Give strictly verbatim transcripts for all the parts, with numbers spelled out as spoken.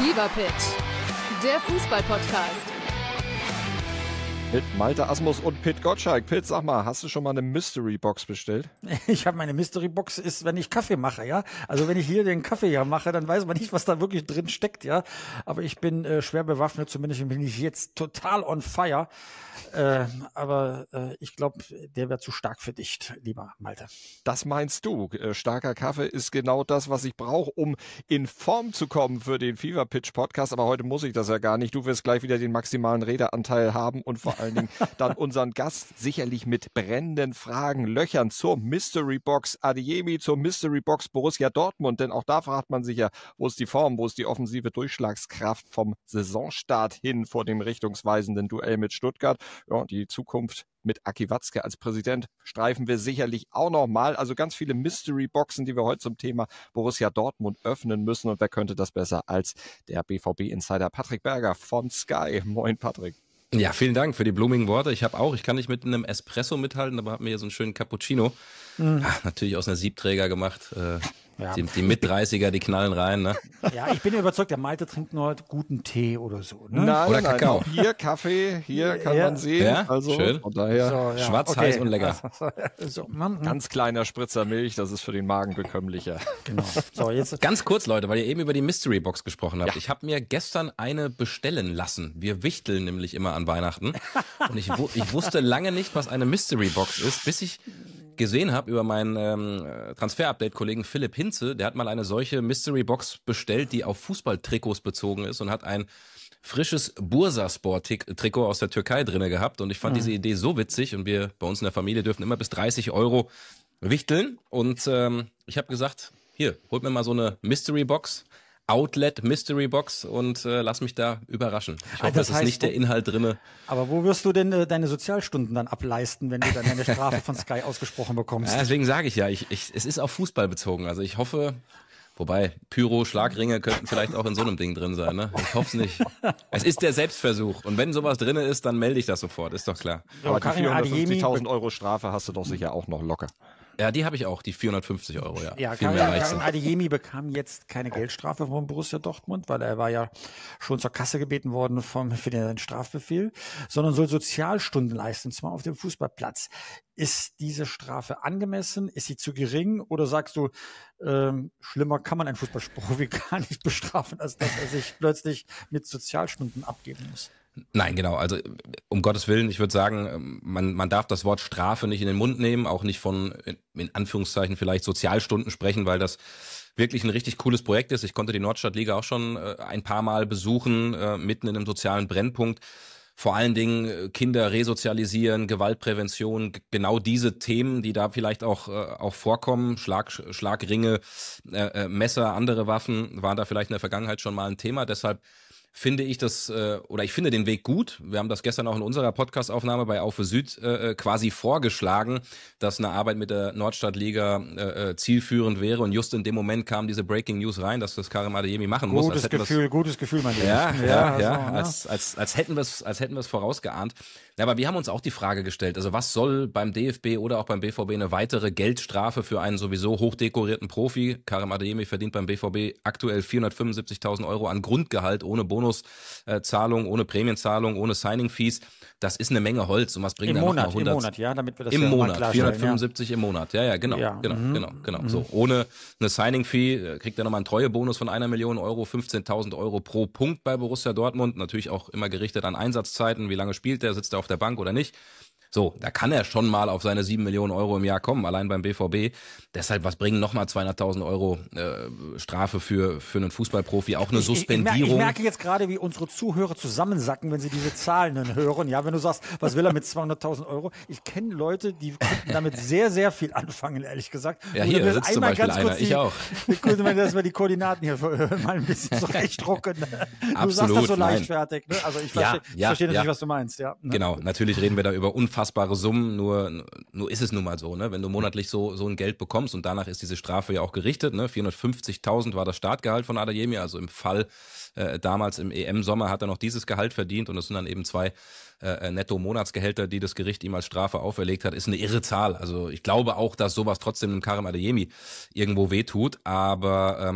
Fever Pitch, der Fußball-Podcast. Mit Malte Asmus und Pit Gottschalk. Pit, sag mal, hast du schon mal eine Mystery Box bestellt? Ich habe meine Mystery Box, ist, wenn ich Kaffee mache, ja. Also wenn ich hier den Kaffee ja mache, dann weiß man nicht, was da wirklich drin steckt, ja. Aber ich bin äh, schwer bewaffnet, zumindest bin ich jetzt total on fire. Äh, aber äh, ich glaube, der wäre zu stark für dich, lieber Malte. Das meinst du? Äh, starker Kaffee ist genau das, was ich brauche, um in Form zu kommen für den Fever Pitch Podcast. Aber heute muss ich das ja gar nicht. Du wirst gleich wieder den maximalen Redeanteil haben und vor allen Dingen dann unseren Gast sicherlich mit brennenden Fragen löchern zur Mystery Box Adeyemi, zur Mystery Box Borussia Dortmund. Denn auch da fragt man sich ja, wo ist die Form, wo ist die offensive Durchschlagskraft vom Saisonstart hin vor dem richtungsweisenden Duell mit Stuttgart. Ja, die Zukunft mit Aki Watzke als Präsident streifen wir sicherlich auch noch mal. Also ganz viele Mystery-Boxen, die wir heute zum Thema Borussia Dortmund öffnen müssen. Und wer könnte das besser als der B V B-Insider Patrick Berger von Sky. Moin, Patrick. Ja, vielen Dank für die blumigen Worte. Ich habe auch, ich kann nicht mit einem Espresso mithalten, aber habe mir hier so einen schönen Cappuccino. Mhm. Ach, natürlich aus einer Siebträger gemacht. Äh, ja. Die, die Mit-dreißiger, die knallen rein, ne? Ja, ich bin ja überzeugt, der Malte trinkt nur guten Tee oder so, ne? Nein, oder nein, Kakao. Nein. Hier Kaffee, hier kann ja. man sehen. Ja, also schön. Von daher so, ja. schwarz, okay. heiß und lecker. So, man, ganz kleiner Spritzer Milch, das ist für den Magen bekömmlicher. Genau. So, jetzt ganz kurz, Leute, weil ihr eben über die Mystery Box gesprochen habt. Ja. Ich habe mir gestern eine bestellen lassen. Wir wichteln nämlich immer an Weihnachten. Und ich, ich wusste lange nicht, was eine Mystery Box ist, bis ich gesehen habe über meinen ähm, Transfer-Update-Kollegen Philipp Hinze. Der hat mal eine solche Mystery-Box bestellt, die auf Fußballtrikots bezogen ist und hat ein frisches Bursaspor-Trikot aus der Türkei drinne gehabt. Und ich fand mhm. diese Idee so witzig. Und wir bei uns in der Familie dürfen immer bis dreißig Euro wichteln. Und ähm, ich habe gesagt, hier, holt mir mal so eine Mystery-Box. Outlet Mystery Box und äh, lass mich da überraschen. Ich hoffe, das, das heißt, ist nicht der Inhalt drinne. Aber wo wirst du denn äh, deine Sozialstunden dann ableisten, wenn du dann deine Strafe von Sky ausgesprochen bekommst? Ja, deswegen sage ich ja, ich, ich, es ist auf Fußball bezogen. Also ich hoffe, wobei Pyro, Schlagringe könnten vielleicht auch in so einem Ding drin sein. Ne? Ich hoffe es nicht. Es ist der Selbstversuch. Und wenn sowas drin ist, dann melde ich das sofort. Ist doch klar. Aber die vierhundertfünfzigtausend Euro Strafe hast du doch sicher auch noch locker. Ja, die habe ich auch, die vierhundertfünfzig Euro, ja. Ja, Karim, Karim Adeyemi bekam jetzt keine Geldstrafe von Borussia Dortmund, weil er war ja schon zur Kasse gebeten worden vom, für den Strafbefehl, sondern soll Sozialstunden leisten, und zwar auf dem Fußballplatz. Ist diese Strafe angemessen? Ist sie zu gering? Oder sagst du, ähm, schlimmer kann man einen Fußballprofi gar nicht bestrafen, als dass er sich plötzlich mit Sozialstunden abgeben muss? Nein, genau. Also um Gottes Willen, ich würde sagen, man, man darf das Wort Strafe nicht in den Mund nehmen, auch nicht von, in Anführungszeichen, vielleicht Sozialstunden sprechen, weil das wirklich ein richtig cooles Projekt ist. Ich konnte die Nordstadtliga auch schon äh, ein paar Mal besuchen, äh, mitten in einem sozialen Brennpunkt. Vor allen Dingen Kinder resozialisieren, Gewaltprävention, genau diese Themen, die da vielleicht auch äh, auch vorkommen, Schlag, Schlagringe, äh, Messer, andere Waffen, waren da vielleicht in der Vergangenheit schon mal ein Thema. Deshalb finde ich das, äh, oder ich finde den Weg gut. Wir haben das gestern auch in unserer Podcast-Aufnahme bei Auf für Süd äh, quasi vorgeschlagen, dass eine Arbeit mit der Nordstadtliga äh, zielführend wäre. Und just in dem Moment kam diese Breaking News rein, dass das Karim Adeyemi machen muss. Gutes Gefühl, gutes Gefühl, mein Lieber. Ja, ja, ja, ja. Also, als, als, als hätten wir es, als hätten wir es vorausgeahnt. Ja, aber wir haben uns auch die Frage gestellt, also was soll beim D F B oder auch beim B V B eine weitere Geldstrafe für einen sowieso hochdekorierten Profi? Karim Adeyemi verdient beim B V B aktuell vierhundertfünfundsiebzigtausend Euro an Grundgehalt ohne Bonuszahlung, ohne Prämienzahlung, ohne Signing-Fees. Das ist eine Menge Holz. Und was bringen Im da Monat, noch mal hundert? Im Monat, ja, damit wir das Im ja Monat, mal klarstellen, vierhundertfünfundsiebzig ja. Im Monat. Ja, ja, genau, ja. genau, Mhm. genau, genau. Mhm. So, ohne eine Signing-Fee kriegt er nochmal einen Treuebonus von einer Million Euro, fünfzehntausend Euro pro Punkt bei Borussia Dortmund. Natürlich auch immer gerichtet an Einsatzzeiten. Wie lange spielt er? Sitzt er auf der Bank oder nicht? So, da kann er schon mal auf seine sieben Millionen Euro im Jahr kommen, allein beim B V B. Deshalb, was bringen nochmal zweihunderttausend Euro äh, Strafe für für einen Fußballprofi? Auch eine ich, Suspendierung. Ich, ich, merke, ich merke jetzt gerade, wie unsere Zuhörer zusammensacken, wenn sie diese Zahlen dann hören. Ja, wenn du sagst, was will er mit zweihunderttausend Euro? Ich kenne Leute, die könnten damit sehr, sehr viel anfangen, ehrlich gesagt. Ja, hier sitzt zum Beispiel einer, ich auch. Kurz, dass wir die Koordinaten hier mal ein bisschen zurechtdrucken. Du Absolut, sagst das so nein. leichtfertig. Ne? Also ich Ja, verstehe, ich ja, verstehe natürlich, ja. was du meinst. Ja. Ne? Genau, natürlich reden wir da über unfassbare Summen, nur nur ist es nun mal so, ne? Wenn du monatlich so so ein Geld bekommst und danach ist diese Strafe ja auch gerichtet, ne? vierhundertfünfzigtausend war das Startgehalt von Adeyemi, also im Fall äh, damals im E M-Sommer hat er noch dieses Gehalt verdient und es sind dann eben zwei äh, Netto-Monatsgehälter, die das Gericht ihm als Strafe auferlegt hat, ist eine irre Zahl. Also ich glaube auch, dass sowas trotzdem dem Karim Adeyemi irgendwo wehtut, aber ähm,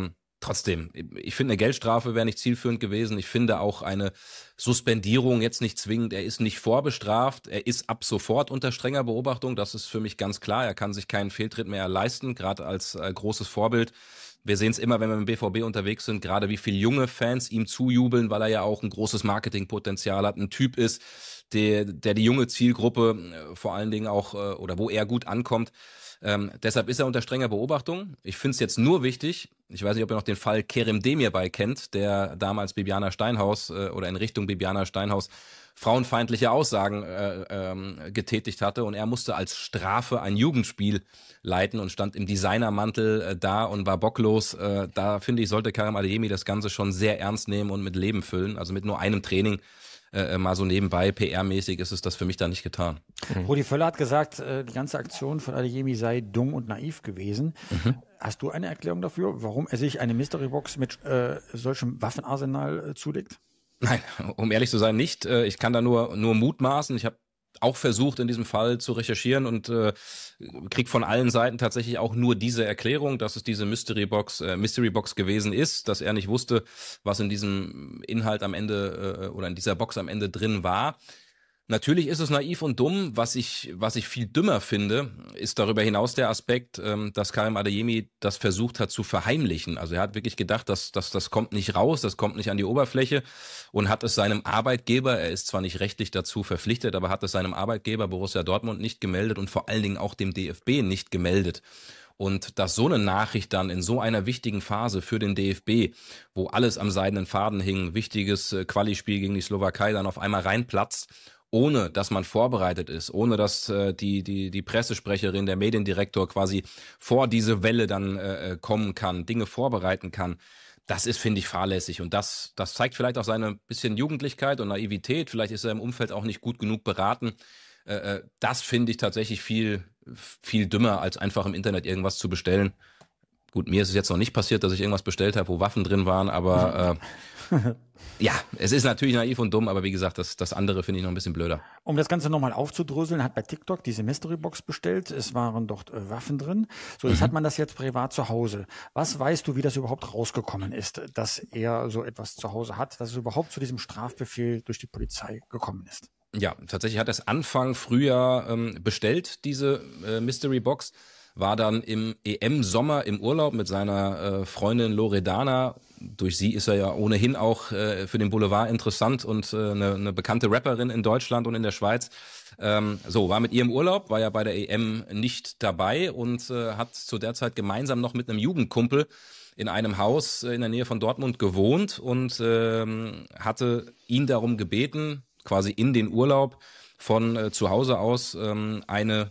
trotzdem, ich finde, eine Geldstrafe wäre nicht zielführend gewesen. Ich finde auch eine Suspendierung jetzt nicht zwingend. Er ist nicht vorbestraft. Er ist ab sofort unter strenger Beobachtung. Das ist für mich ganz klar. Er kann sich keinen Fehltritt mehr leisten, gerade als äh, großes Vorbild. Wir sehen es immer, wenn wir im B V B unterwegs sind, gerade wie viele junge Fans ihm zujubeln, weil er ja auch ein großes Marketingpotenzial hat, ein Typ ist, der, der die junge Zielgruppe äh, vor allen Dingen auch, äh, oder wo er gut ankommt. Ähm, deshalb ist er unter strenger Beobachtung. Ich finde es jetzt nur wichtig, ich weiß nicht, ob ihr noch den Fall Kerem Demirbay kennt, der damals Bibiana Steinhaus äh, oder in Richtung Bibiana Steinhaus frauenfeindliche Aussagen äh, ähm, getätigt hatte und er musste als Strafe ein Jugendspiel leiten und stand im Designermantel äh, da und war bocklos. Äh, da finde ich, sollte Karim Adeyemi das Ganze schon sehr ernst nehmen und mit Leben füllen, also mit nur einem Training. Äh, mal so nebenbei, P R-mäßig ist es das für mich da nicht getan. Mhm. Rudi Völler hat gesagt, äh, die ganze Aktion von Adeyemi sei dumm und naiv gewesen. Mhm. Hast du eine Erklärung dafür, warum er sich eine Mystery-Box mit äh, solchem Waffenarsenal äh, zulegt? Nein, um ehrlich zu sein, nicht. Äh, ich kann da nur, nur mutmaßen. Ich habe auch versucht, in diesem Fall zu recherchieren und äh, krieg von allen Seiten tatsächlich auch nur diese Erklärung, dass es diese Mystery Box, äh, Mystery Box gewesen ist, dass er nicht wusste, was in diesem Inhalt am Ende äh, oder in dieser Box am Ende drin war. Natürlich ist es naiv und dumm. Was ich, was ich viel dümmer finde, ist darüber hinaus der Aspekt, ähm, dass Karim Adeyemi das versucht hat zu verheimlichen. Also er hat wirklich gedacht, dass, dass das kommt nicht raus, das kommt nicht an die Oberfläche und hat es seinem Arbeitgeber, er ist zwar nicht rechtlich dazu verpflichtet, aber hat es seinem Arbeitgeber Borussia Dortmund nicht gemeldet und vor allen Dingen auch dem D F B nicht gemeldet. Und dass so eine Nachricht dann in so einer wichtigen Phase für den D F B, wo alles am seidenen Faden hing, wichtiges äh, Quali-Spiel gegen die Slowakei, dann auf einmal reinplatzt, ohne dass man vorbereitet ist, ohne dass äh, die die die Pressesprecherin, der Mediendirektor quasi vor diese Welle dann äh, kommen kann, Dinge vorbereiten kann, das ist, finde ich, fahrlässig. Und das das zeigt vielleicht auch seine bisschen Jugendlichkeit und Naivität. Vielleicht ist er im Umfeld auch nicht gut genug beraten. Äh, das finde ich tatsächlich viel viel dümmer, als einfach im Internet irgendwas zu bestellen. Gut, mir ist es jetzt noch nicht passiert, dass ich irgendwas bestellt habe, wo Waffen drin waren, aber äh, ja, es ist natürlich naiv und dumm, aber wie gesagt, das, das andere finde ich noch ein bisschen blöder. Um das Ganze nochmal aufzudröseln, hat bei TikTok diese Mystery-Box bestellt. Es waren dort äh, Waffen drin. So, jetzt mhm. hat man das jetzt privat zu Hause. Was weißt du, wie das überhaupt rausgekommen ist, dass er so etwas zu Hause hat, dass es überhaupt zu diesem Strafbefehl durch die Polizei gekommen ist? Ja, tatsächlich hat er es Anfang Frühjahr ähm, bestellt, diese äh, Mystery-Box. War dann im E M-Sommer im Urlaub mit seiner äh, Freundin Loredana. Durch sie ist er ja ohnehin auch äh, für den Boulevard interessant und äh, eine, eine bekannte Rapperin in Deutschland und in der Schweiz. Ähm, so, war mit ihr im Urlaub, war ja bei der E M nicht dabei und äh, hat zu der Zeit gemeinsam noch mit einem Jugendkumpel in einem Haus äh, in der Nähe von Dortmund gewohnt und ähm, hatte ihn darum gebeten, quasi in den Urlaub von äh, zu Hause aus ähm, eine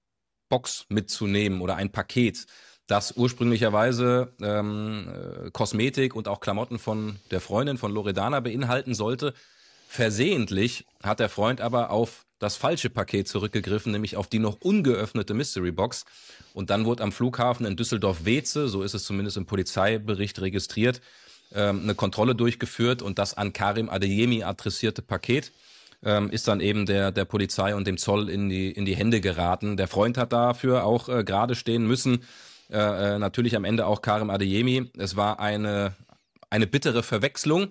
Box mitzunehmen oder ein Paket, das ursprünglicherweise ähm, äh, Kosmetik und auch Klamotten von der Freundin von Loredana beinhalten sollte. Versehentlich hat der Freund aber auf das falsche Paket zurückgegriffen, nämlich auf die noch ungeöffnete Mystery Box. Und dann wurde am Flughafen in Düsseldorf-Weeze, so ist es zumindest im Polizeibericht registriert, ähm, eine Kontrolle durchgeführt und das an Karim Adeyemi adressierte Paket Ähm, ist dann eben der der Polizei und dem Zoll in die in die Hände geraten. Der Freund hat dafür auch äh, gerade stehen müssen. Äh, äh, natürlich am Ende auch Karim Adeyemi. Es war eine eine bittere Verwechslung.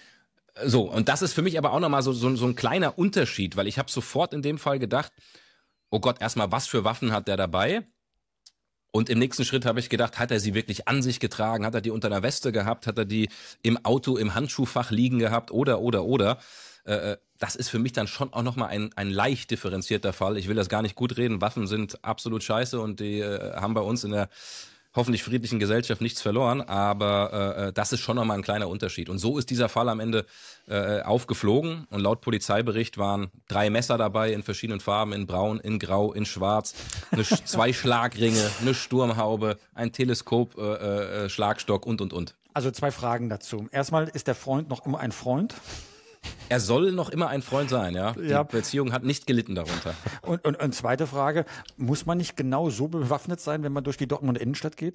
So, und das ist für mich aber auch nochmal so, so so ein kleiner Unterschied, weil ich habe sofort in dem Fall gedacht, oh Gott, erstmal, was für Waffen hat der dabei? Und im nächsten Schritt habe ich gedacht, hat er sie wirklich an sich getragen? Hat er die unter einer Weste gehabt? Hat er die im Auto im Handschuhfach liegen gehabt? Oder, oder, oder? Äh, das ist für mich dann schon auch nochmal ein, ein leicht differenzierter Fall. Ich will das gar nicht gut reden. Waffen sind absolut scheiße und die äh, haben bei uns in der hoffentlich friedlichen Gesellschaft nichts verloren. Aber äh, das ist schon nochmal ein kleiner Unterschied. Und so ist dieser Fall am Ende äh, aufgeflogen. Und laut Polizeibericht waren drei Messer dabei in verschiedenen Farben, in braun, in grau, in schwarz, eine, zwei Schlagringe, eine Sturmhaube, ein Teleskop, äh, äh, Schlagstock und, und, und. Also zwei Fragen dazu. Erstmal, ist der Freund noch immer ein Freund? Er soll noch immer ein Freund sein, ja. Die ja. Beziehung hat nicht gelitten darunter. Und, und, und zweite Frage, muss man nicht genau so bewaffnet sein, wenn man durch die Dortmunder Innenstadt geht?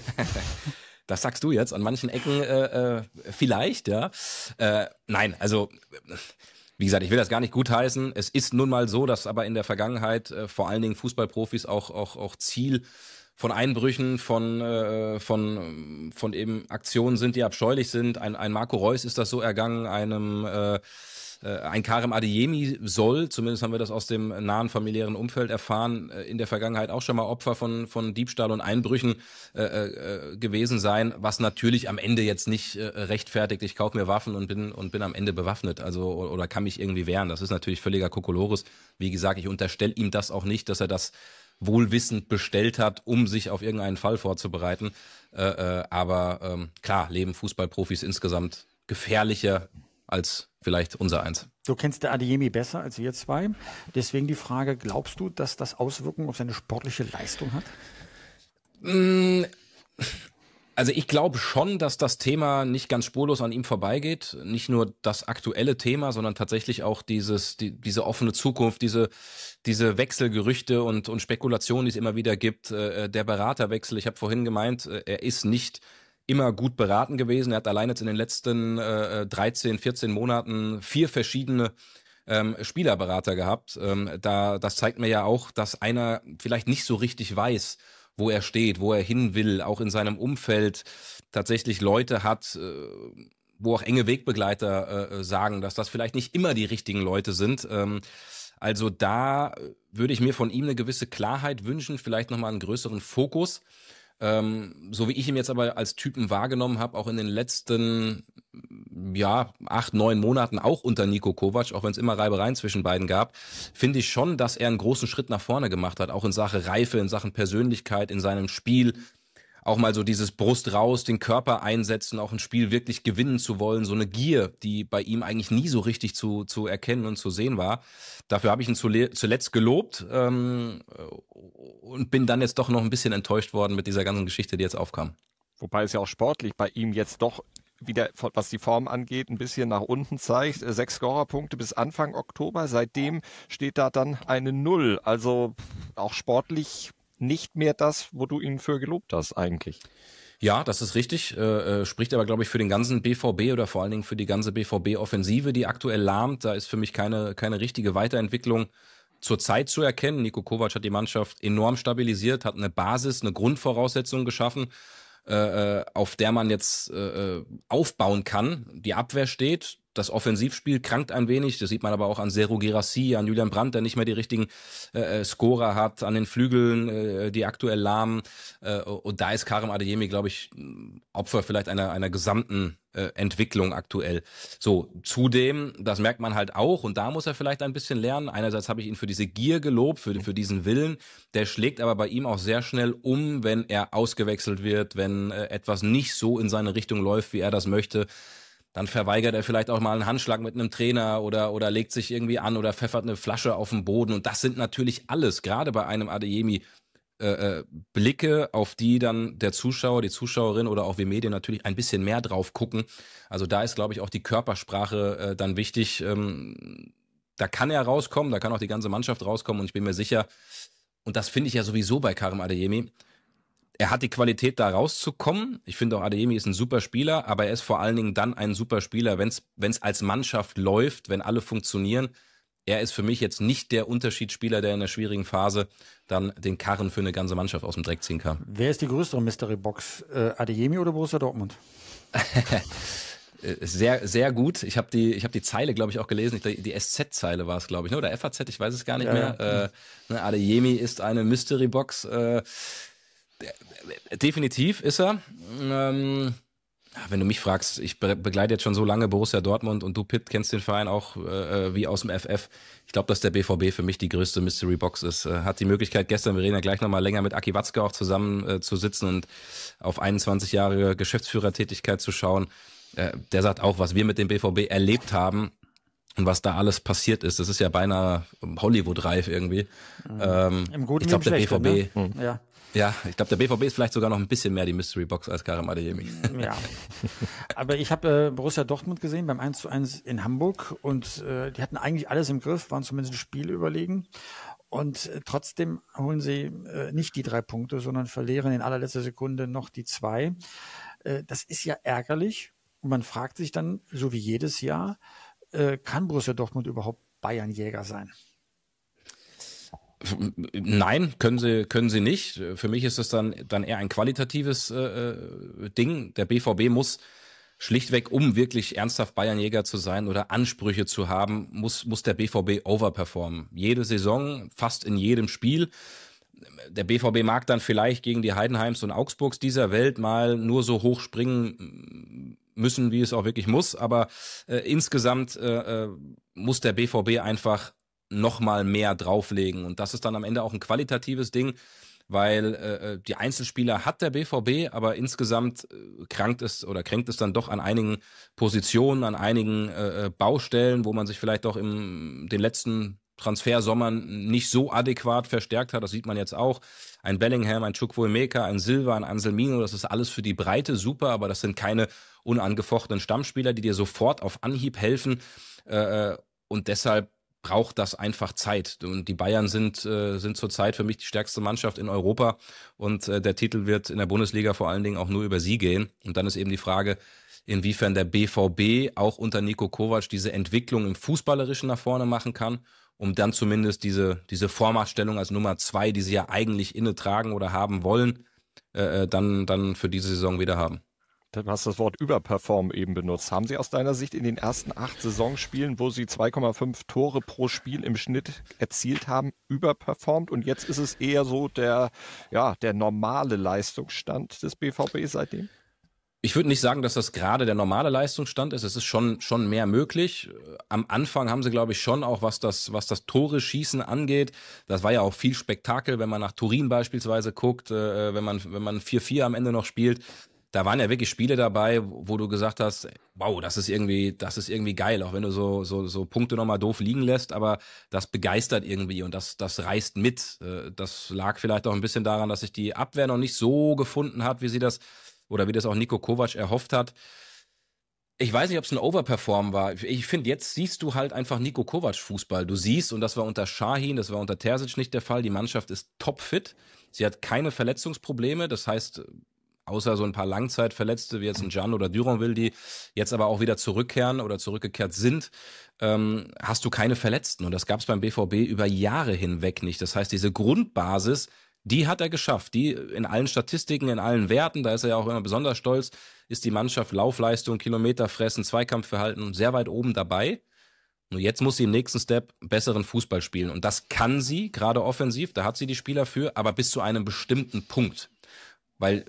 Das sagst du jetzt an manchen Ecken äh, äh, vielleicht, ja. Äh, nein, also wie gesagt, ich will das gar nicht gutheißen. Es ist nun mal so, dass aber in der Vergangenheit äh, vor allen Dingen Fußballprofis auch, auch, auch Ziel von Einbrüchen, von, äh, von, von eben Aktionen sind, die abscheulich sind. Ein, ein Marco Reus ist das so ergangen, einem äh, ein Karim Adeyemi soll, zumindest haben wir das aus dem nahen familiären Umfeld erfahren, in der Vergangenheit auch schon mal Opfer von, von Diebstahl und Einbrüchen äh, äh, gewesen sein, was natürlich am Ende jetzt nicht äh, rechtfertigt, ich kaufe mir Waffen und bin und bin am Ende bewaffnet, also oder kann mich irgendwie wehren. Das ist natürlich völliger Kokolores. Wie gesagt, ich unterstelle ihm das auch nicht, dass er das wohlwissend bestellt hat, um sich auf irgendeinen Fall vorzubereiten. Äh, äh, aber ähm, klar, leben Fußballprofis insgesamt gefährlicher als vielleicht unser eins. Du kennst der Adeyemi besser als wir zwei. Deswegen die Frage, glaubst du, dass das Auswirkungen auf seine sportliche Leistung hat? Also ich glaube schon, dass das Thema nicht ganz spurlos an ihm vorbeigeht. Nicht nur das aktuelle Thema, sondern tatsächlich auch dieses, die, diese offene Zukunft, diese, diese Wechselgerüchte und, und Spekulationen, die es immer wieder gibt. Äh, der Beraterwechsel, ich habe vorhin gemeint, äh, er ist nicht immer gut beraten gewesen. Er hat allein jetzt in den letzten äh, dreizehn, vierzehn Monaten vier verschiedene ähm, Spielerberater gehabt. Ähm, da, das zeigt mir ja auch, dass einer vielleicht nicht so richtig weiß, wo er steht, wo er hin will, auch in seinem Umfeld tatsächlich Leute hat, äh, wo auch enge Wegbegleiter äh, sagen, dass das vielleicht nicht immer die richtigen Leute sind. Ähm, also da würde ich mir von ihm eine gewisse Klarheit wünschen, vielleicht nochmal einen größeren Fokus. Ähm, so wie ich ihn jetzt aber als Typen wahrgenommen habe, auch in den letzten ja acht, neun Monaten, auch unter Niko Kovac, auch wenn es immer Reibereien zwischen beiden gab, finde ich schon, dass er einen großen Schritt nach vorne gemacht hat, auch in Sachen Reife, in Sachen Persönlichkeit, in seinem Spiel. Auch mal so dieses Brust raus, den Körper einsetzen, auch ein Spiel wirklich gewinnen zu wollen, so eine Gier, die bei ihm eigentlich nie so richtig zu, zu erkennen und zu sehen war. Dafür habe ich ihn zuletzt gelobt ähm, und bin dann jetzt doch noch ein bisschen enttäuscht worden mit dieser ganzen Geschichte, die jetzt aufkam. Wobei es ja auch sportlich bei ihm jetzt doch wieder, was die Form angeht, ein bisschen nach unten zeigt. Sechs Scorerpunkte bis Anfang Oktober. Seitdem steht da dann eine Null. Also auch sportlich nicht mehr das, wo du ihn für gelobt hast eigentlich. Ja, das ist richtig. Äh, spricht aber, glaube ich, für den ganzen B V B oder vor allen Dingen für die ganze B V B-Offensive, die aktuell lahmt. Da ist für mich keine, keine richtige Weiterentwicklung zurzeit zu erkennen. Niko Kovac hat die Mannschaft enorm stabilisiert, hat eine Basis, eine Grundvoraussetzung geschaffen, äh, auf der man jetzt äh, aufbauen kann. Die Abwehr steht. Das Offensivspiel krankt ein wenig, das sieht man aber auch an Serhou Guirassy, an Julian Brandt, der nicht mehr die richtigen äh, Scorer hat, an den Flügeln, äh, die aktuell lahmen. Äh, und da ist Karim Adeyemi, glaube ich, Opfer vielleicht einer, einer gesamten äh, Entwicklung aktuell. So, zudem, das merkt man halt auch, und da muss er vielleicht ein bisschen lernen. Einerseits habe ich ihn für diese Gier gelobt, für, für diesen Willen. Der schlägt aber bei ihm auch sehr schnell um, wenn er ausgewechselt wird, wenn äh, etwas nicht so in seine Richtung läuft, wie er das möchte. Dann verweigert er vielleicht auch mal einen Handschlag mit einem Trainer oder oder legt sich irgendwie an oder pfeffert eine Flasche auf den Boden. Und das sind natürlich alles, gerade bei einem Adeyemi, äh, äh, Blicke, auf die dann der Zuschauer, die Zuschauerin oder auch wir Medien natürlich ein bisschen mehr drauf gucken. Also da ist, glaube ich, auch die Körpersprache äh, dann wichtig. Ähm, da kann er rauskommen, da kann auch die ganze Mannschaft rauskommen. Und ich bin mir sicher, und das finde ich ja sowieso bei Karim Adeyemi, er hat die Qualität, da rauszukommen. Ich finde auch, Adeyemi ist ein super Spieler, aber er ist vor allen Dingen dann ein super Spieler, wenn es als Mannschaft läuft, wenn alle funktionieren. Er ist für mich jetzt nicht der Unterschiedsspieler, der in einer schwierigen Phase dann den Karren für eine ganze Mannschaft aus dem Dreck ziehen kann. Wer ist die größere Mystery-Box? Äh, Adeyemi oder Borussia Dortmund? Sehr, sehr gut. Ich habe die, ich habe die Zeile, glaube ich, auch gelesen. Die, die S Z-Zeile war es, glaube ich, ne? Oder F A Z, ich weiß es gar nicht ja, mehr. Ja. Äh, ne, Adeyemi ist eine Mystery-Box. Äh, Definitiv ist er. Ähm, wenn du mich fragst, ich be- begleite jetzt schon so lange Borussia Dortmund und du, Pitt, kennst den Verein auch äh, wie aus dem F F. Ich glaube, dass der B V B für mich die größte Mystery Box ist. Äh, hat die Möglichkeit, gestern, wir reden ja gleich nochmal länger mit Aki Watzke auch zusammen äh, zu sitzen und auf einundzwanzig Jahre Geschäftsführertätigkeit zu schauen. Äh, der sagt auch, was wir mit dem B V B erlebt haben und was da alles passiert ist. Das ist ja beinahe Hollywood-reif irgendwie. Mhm. Ähm, Im Guten ich glaube, der B V B... Ne? Mhm. Ja. Ja, ich glaube, der B V B ist vielleicht sogar noch ein bisschen mehr die Mystery Box als Karim Adeyemi. Ja, aber ich habe äh, Borussia Dortmund gesehen beim eins zu eins in Hamburg und äh, die hatten eigentlich alles im Griff, waren zumindest ein Spiel überlegen und äh, trotzdem holen sie äh, nicht die drei Punkte, sondern verlieren in allerletzter Sekunde noch die zwei. Äh, das ist ja ärgerlich und man fragt sich dann, so wie jedes Jahr, äh, kann Borussia Dortmund überhaupt Bayernjäger sein? Nein, können sie, können sie nicht. Für mich ist das dann, dann eher ein qualitatives äh, Ding. Der B V B muss schlichtweg, um wirklich ernsthaft Bayernjäger zu sein oder Ansprüche zu haben, muss, muss der B V B overperformen. Jede Saison, fast in jedem Spiel. Der B V B mag dann vielleicht gegen die Heidenheims und Augsburgs dieser Welt mal nur so hoch springen müssen, wie es auch wirklich muss. Aber äh, insgesamt äh, muss der B V B einfach noch mal mehr drauflegen. Und das ist dann am Ende auch ein qualitatives Ding, weil äh, die Einzelspieler hat der B V B, aber insgesamt äh, krankt es oder kränkt es dann doch an einigen Positionen, an einigen äh, Baustellen, wo man sich vielleicht auch in den letzten Transfersommern nicht so adäquat verstärkt hat. Das sieht man jetzt auch. Ein Bellingham, ein Chukwuemeka, ein Silva, ein Anselmino, das ist alles für die Breite super, aber das sind keine unangefochtenen Stammspieler, die dir sofort auf Anhieb helfen. Äh, und deshalb braucht das einfach Zeit. Und die Bayern sind, äh, sind zurzeit für mich die stärkste Mannschaft in Europa. Und äh, der Titel wird in der Bundesliga vor allen Dingen auch nur über sie gehen. Und dann ist eben die Frage, inwiefern der B V B auch unter Niko Kovac diese Entwicklung im Fußballerischen nach vorne machen kann, um dann zumindest diese, diese Vormachtstellung als Nummer zwei, die sie ja eigentlich inne tragen oder haben wollen, äh, dann, dann für diese Saison wieder haben. Du hast das Wort überperformen eben benutzt. Haben Sie aus deiner Sicht in den ersten acht Saisonspielen, wo Sie zwei Komma fünf Tore pro Spiel im Schnitt erzielt haben, überperformt? Und jetzt ist es eher so der, ja, der normale Leistungsstand des B V B seitdem? Ich würde nicht sagen, dass das gerade der normale Leistungsstand ist. Es ist schon, schon mehr möglich. Am Anfang haben sie, glaube ich, schon auch, was das, was das Tore-Schießen angeht. Das war ja auch viel Spektakel, wenn man nach Turin beispielsweise guckt, äh, wenn man, wenn man vier vier am Ende noch spielt. Da waren ja wirklich Spiele dabei, wo du gesagt hast, wow, das ist irgendwie, das ist irgendwie geil, auch wenn du so, so, so Punkte nochmal doof liegen lässt, aber das begeistert irgendwie und das, das reißt mit. Das lag vielleicht auch ein bisschen daran, dass sich die Abwehr noch nicht so gefunden hat, wie sie das, oder wie das auch Niko Kovac erhofft hat. Ich weiß nicht, ob es ein Overperform war. Ich finde, jetzt siehst du halt einfach Niko Kovac Fußball. Du siehst, und das war unter Şahin, das war unter Terzic nicht der Fall, die Mannschaft ist topfit. Sie hat keine Verletzungsprobleme, das heißt, außer so ein paar Langzeitverletzte, wie jetzt ein Can oder Duranville, die jetzt aber auch wieder zurückkehren oder zurückgekehrt sind, ähm, hast du keine Verletzten. Und das gab es beim B V B über Jahre hinweg nicht. Das heißt, diese Grundbasis, die hat er geschafft. Die in allen Statistiken, in allen Werten, da ist er ja auch immer besonders stolz, ist die Mannschaft Laufleistung, Kilometerfressen, Zweikampfverhalten sehr weit oben dabei. Nur jetzt muss sie im nächsten Step besseren Fußball spielen. Und das kann sie, gerade offensiv, da hat sie die Spieler für, aber bis zu einem bestimmten Punkt. Weil